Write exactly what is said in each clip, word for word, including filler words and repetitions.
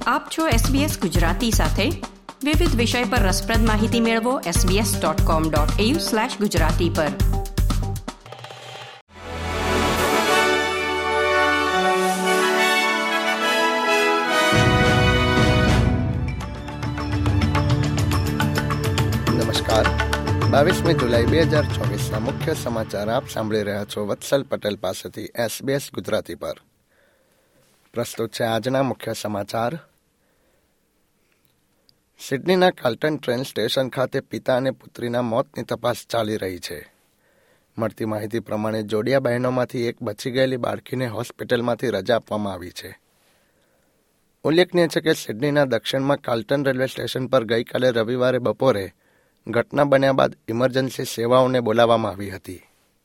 આપ છો એસબીએસ ગુજરાતી સાથે. વિવિધ વિષય પર રસપ્રદ માહિતી મેળવો SBS dot com dot AU slash Gujarati પર. નમસ્કાર. બાવીસમી જુલાઈ બે હજાર ચોવીસના મુખ્ય સમાચાર આપ સાંભળી રહ્યા છો વત્સલ પટેલ પાસેથી એસબીએસ ગુજરાતી પર. પ્રસ્તુત છે આજના મુખ્ય સમાચાર. સિડનીના કાર્લટન ટ્રેન સ્ટેશન ખાતે પિતા અને પુત્રીના મોતની તપાસ ચાલી રહી છે. મળતી માહિતી પ્રમાણે જોડિયા બહેનોમાંથી એક બચી ગયેલી બાળકીને હોસ્પિટલમાંથી રજા આપવામાં આવી છે. ઉલ્લેખનીય છે કે સિડનીના દક્ષિણમાં કાર્લટન રેલવે સ્ટેશન પર ગઈકાલે રવિવારે બપોરે ઘટના બન્યા બાદ ઇમરજન્સી સેવાઓને બોલાવવામાં આવી હતી.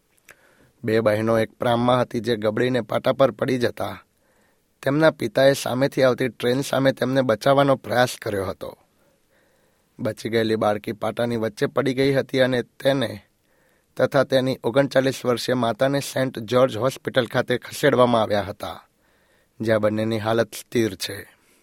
બે બહેનો એક પ્રામમાં હતી જે ગબડીને પાટા પર પડી જતા તેમના પિતાએ સામેથી આવતી ટ્રેન સામે તેમને બચાવવાનો પ્રયાસ કર્યો હતો. બચી ગયેલી બાળકી પાટાની વચ્ચે પડી ગઈ હતી અને તેને તથા તેની ઓગણચાલીસ વર્ષીય માતાને સેન્ટ જ્યોર્જ હોસ્પિટલ ખાતે ખસેડવામાં આવ્યા હતા, જ્યાં બંનેની હાલત સ્થિર છે.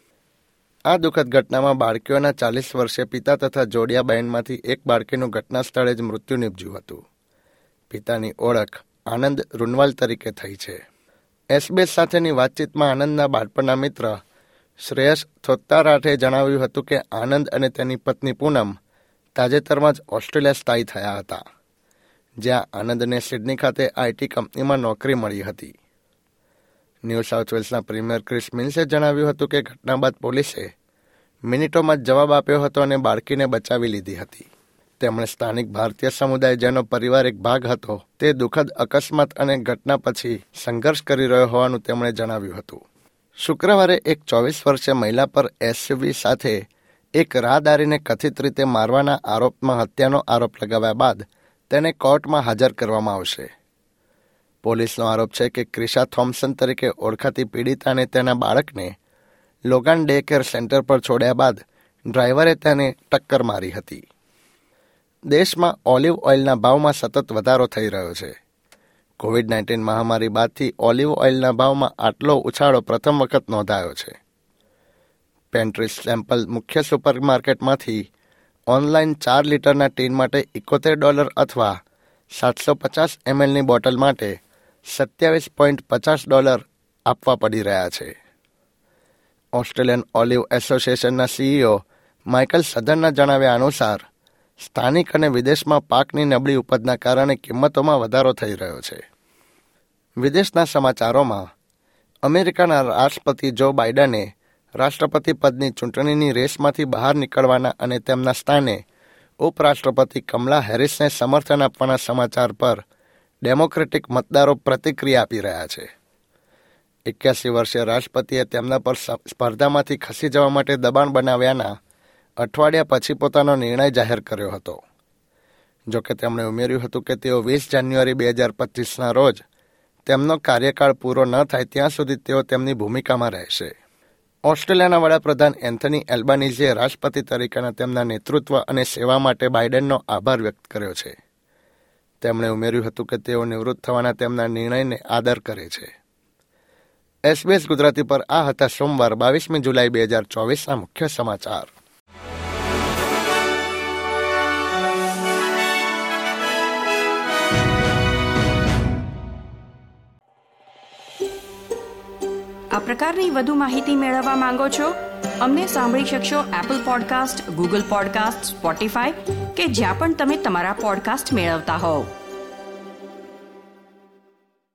આ દુઃખદ ઘટનામાં બાળકીઓના ચાલીસ વર્ષીય પિતા તથા જોડિયા બહેનમાંથી એક બાળકીનું ઘટના સ્થળે જ મૃત્યુ નીપજ્યું હતું. પિતાની ઓળખ આનંદ રૂનવાલ તરીકે થઈ છે. એસબીએસ સાથેની વાતચીતમાં આનંદના બાળપણના મિત્ર શ્રેયસ થોત્તારાઠે જણાવ્યું હતું કે આનંદ અને તેની પત્ની પૂનમ તાજેતરમાં જ ઓસ્ટ્રેલિયા સ્થાયી થયા હતા, જ્યાં આનંદને સિડની ખાતે આઈટી કંપનીમાં નોકરી મળી હતી. ન્યૂ સાઉથ વેલ્સના પ્રીમિયર ક્રિસ મિન્સે જણાવ્યું હતું કે ઘટના બાદ પોલીસે મિનિટોમાં જ જવાબ આપ્યો હતો અને બાળકીને બચાવી લીધી હતી. તેમણે સ્થાનિક ભારતીય સમુદાય જેનો પરિવાર એક ભાગ હતો તે દુઃખદ અકસ્માત અને ઘટના પછી સંઘર્ષ કરી રહ્યો હોવાનું તેમણે જણાવ્યું હતું. શુક્રવારે એક ચોવીસ વર્ષીય મહિલા પર એસયુવી સાથે એક રાહદારીને કથિત રીતે મારવાના આરોપમાં હત્યાનો આરોપ લગાવ્યા બાદ તેને કોર્ટમાં હાજર કરવામાં આવશે. પોલીસનો આરોપ છે કે ક્રિશા થોમ્સન તરીકે ઓળખાતી પીડિતાને તેના બાળકને લોગાન ડે કેર સેન્ટર પર છોડ્યા બાદ ડ્રાઈવરે તેને ટક્કર મારી હતી. દેશમાં ઓલિવ ઓઇલના ભાવમાં સતત વધારો થઈ રહ્યો છે. કોવિડ નાઇન્ટીન મહામારી બાદથી ઓલિવ ઓઇલના ભાવમાં આટલો ઉછાળો પ્રથમ વખત નોંધાયો છે. પેન્ટ્રી સેમ્પલ મુખ્ય સુપરમાર્કેટમાંથી ઓનલાઈન ચાર લીટરના ટીન માટે એકોતેર ડોલર અથવા સાતસો પચાસ એમએલની બોટલ માટે સત્યાવીસ પોઈન્ટ પચાસ ડોલર આપવા પડી રહ્યા છે. ઓસ્ટ્રેલિયન ઓલિવ એસોસિએશનના સીઈઓ માઇકલ સધરના જણાવ્યા અનુસાર સ્થાનિક અને વિદેશમાં પાકની નબળી ઉપજના કારણે કિંમતોમાં વધારો થઈ રહ્યો છે. વિદેશના સમાચારોમાં અમેરિકાના રાષ્ટ્રપતિ જો બાઇડને રાષ્ટ્રપતિ પદની ચૂંટણીની રેસમાંથી બહાર નીકળવાના અને તેમના સ્થાને ઉપરાષ્ટ્રપતિ કમલા હેરિસને સમર્થન આપવાના સમાચાર પર ડેમોક્રેટિક મતદારો પ્રતિક્રિયા આપી રહ્યા છે. એક્યાસી વર્ષીય રાષ્ટ્રપતિએ તેમના પર સ્પર્ધામાંથી ખસી જવા માટે દબાણ બનાવ્યાના અઠવાડિયા પછી પોતાનો નિર્ણય જાહેર કર્યો હતો. જોકે તેમણે ઉમેર્યું હતું કે તેઓ વીસ જાન્યુઆરી બે હજાર પચીસના રોજ તેમનો કાર્યકાળ પૂરો ન થાય ત્યાં સુધી તેઓ તેમની ભૂમિકામાં રહેશે. ઓસ્ટ્રેલિયાના વડાપ્રધાન એન્થની એલ્બાનીઝીએ રાષ્ટ્રપતિ તરીકેના તેમના નેતૃત્વ અને સેવા માટે બાઇડનનો આભાર વ્યક્ત કર્યો છે. તેમણે ઉમેર્યું હતું કે તેઓ નિવૃત્ત થવાના તેમના નિર્ણયને આદર કરે છે. એસબીએસ ગુજરાતી પર આ હતા સોમવાર બાવીસમી જુલાઈ બે હજાર ચોવીસના મુખ્ય સમાચાર. આ પ્રકારની વધુ માહિતી મેળવવા માંગો છો? અમને સાંભળી શકશો Apple podcast, Google podcast, Spotify કે જ્યાં પણ તમે તમારા પોડકાસ્ટ મેળવતા હોવ.